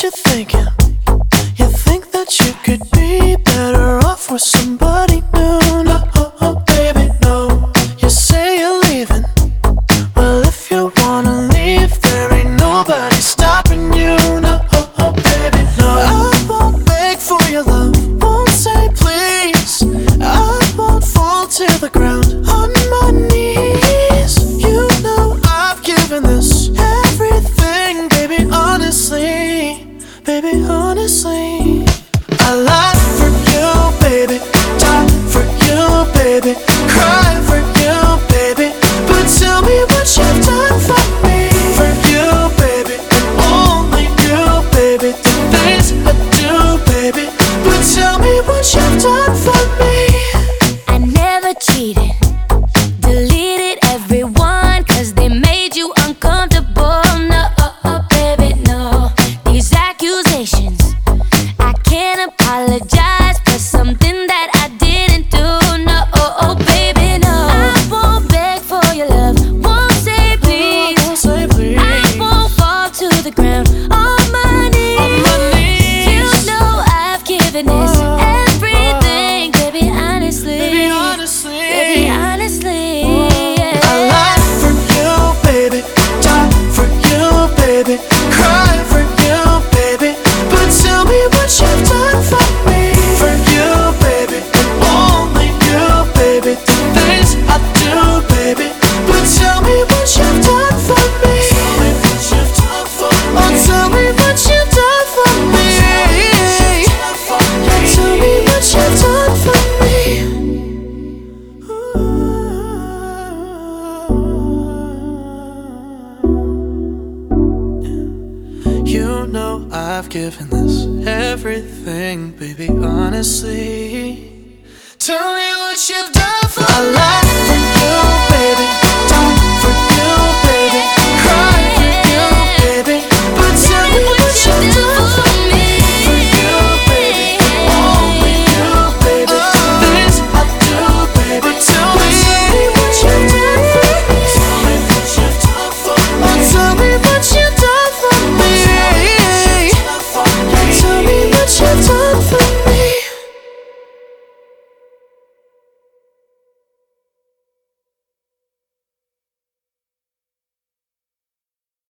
what you're thinking. You think that you could be better off with somebody new. No, baby, no. You say you're leaving. Well, if you wanna leave, there ain't nobody stopping you. No, baby, no. I won't beg for your love, won't say please. I won't fall to the ground on my knees. You know I've given this everything, baby, honestly. Baby, honestly, I lie for you, baby, die for you, baby, cry for you, baby. But tell me what you've done for me. For you, baby, and only you, baby. The things I do, baby. But tell me what you've done for me. I never cheated, deleted everyone, cause they made you uncomfortable. No, baby, no. These accusations, I can't apologize for something that I didn't do. No, baby, no. I won't beg for your love, won't say please. I won't fall to the ground on my knees. You know I've given this everything, baby, honestly. Baby, honestly, yeah. I lie for you, baby, die for you, baby, cry for you, baby. But tell me what you've done for me. For you, baby, and only you, baby. The things I do, baby. But tell me what you've done for me. Tell me what you've done for me. Oh, tell me what you've done for me. Tell me what you've done for me. You know I've given this everything, baby, honestly. Tell me what you've done for me. I lie for